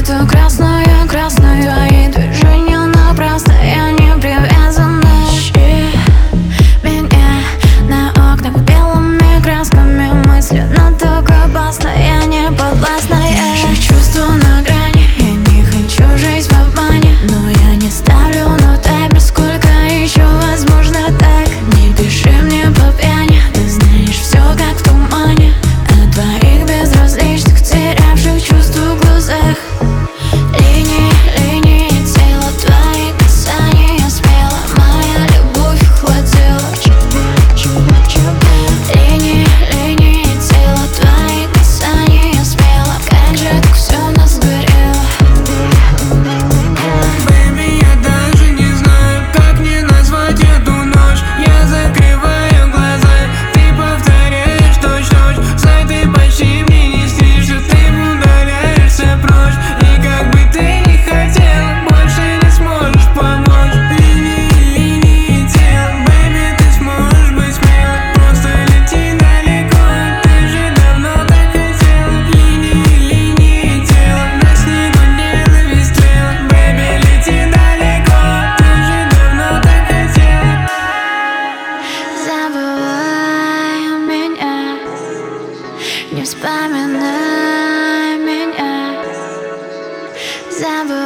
эту красную, и движение напрасно. Я не привязана. Ищи меня на окнах белыми красками. Мысленно так опасно, я не подвластна. Я чувствую на грани, я не хочу жить в обмане, но я не ставлю на таймер, сколько еще возможно так. Не пиши мне по пьяни, ты знаешь все как в тумане. О твоих безразличных, терявших чувства в глазах. Линии, линии тела, твои касания смело. Моя любовь охладила. Линии, линии тела, твои касания смело. Как же так все у нас сгорело. Baby, я даже не знаю, как мне назвать эту ночь. Я закрываю глаза, ты повторяешь точь-точь. Знай, ты почти мне не снишься, ты удаляешься прочь. И как бы ты ни хотела, больше не сможешь помочь. Линии, линии тела, baby, ты сможешь быть смелой. Просто лети далеко, ты же давно так хотела. Линии, линии тела, на снегу ненависть тлела. Baby, лети далеко, ты же давно так хотела. Забывай меня, не вспоминай меня. Забывай